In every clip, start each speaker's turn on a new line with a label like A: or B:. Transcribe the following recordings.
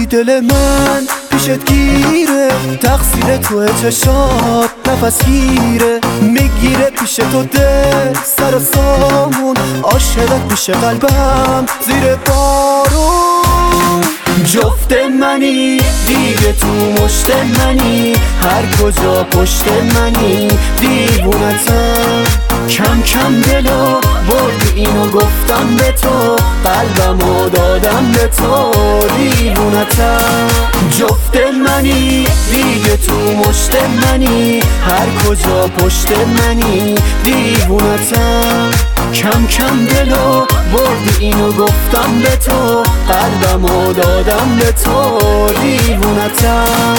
A: وقتی دل من پیشت گیره، تقصیر توه چشات نفس گیره، میگیره پیش تو دل سر و سامون، عاشقت پیش قلبم زیر بارون. جفت منی دیگه تو مشت منی، هر کجا پشت منی دیوونتم. کم کم دلو بردی اینو گفتم به تو، قلبمو دادم به تو دیوونتم. جفت منی دیگه تو مشت منی، هر کجا پشت منی دیوونتم. کم کم دلو بردی اینو گفتم به تو، قلبمو دادم به تو دیوونتم.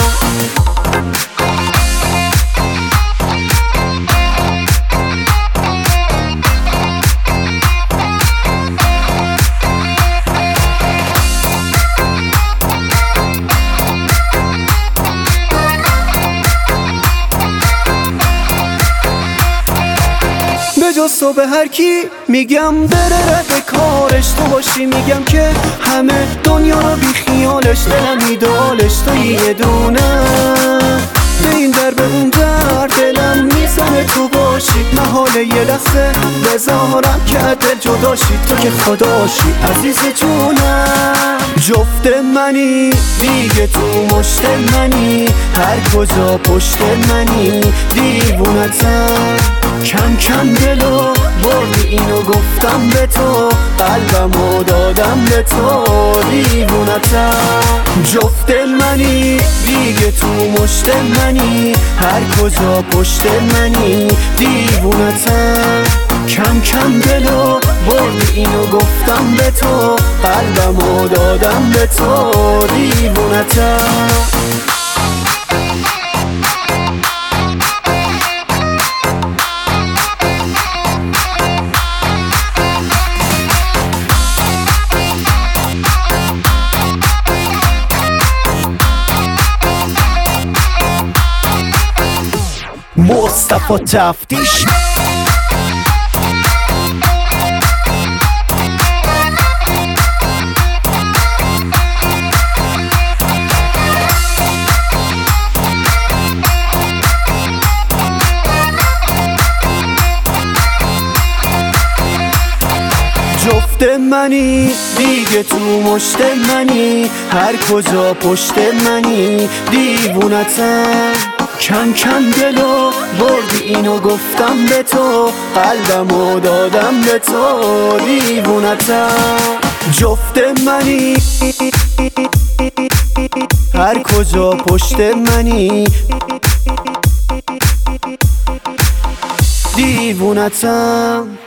A: بجز تو به هر کی میگم بره رد کارش، تو باشی میگم که همه دنیا رو بی خیالش، دلم ایدالش تو یه دونه. به این در به اون در دلم میزنه تو باشی، محاله یه لحظه بذارم که دل جداشی، تو که خداشی عزیز جونم. جفت منی دیگه تو مشت منی، هر کجا پشت منی دیوونتم. کم کم دلو بردی اینو گفتم به تو، قلبمو دادم به تو دیوونتم. جفت منی دیگه تو مشت منی، هر کجا پشت منی دیوونتم. کم کم دلو بردی اینو گفتم به تو، قلبمو دادم به تو دیوونتم. مصطفی تفتیش جفت منی دیگه تو مشت منی، هر کجا پشت منی دیوونتم. کم کم دلو بردی اینو گفتم به تو، قلبمو دادم به تو دیوونتم. جفت منی هر کجا پشت منی دیوونتم.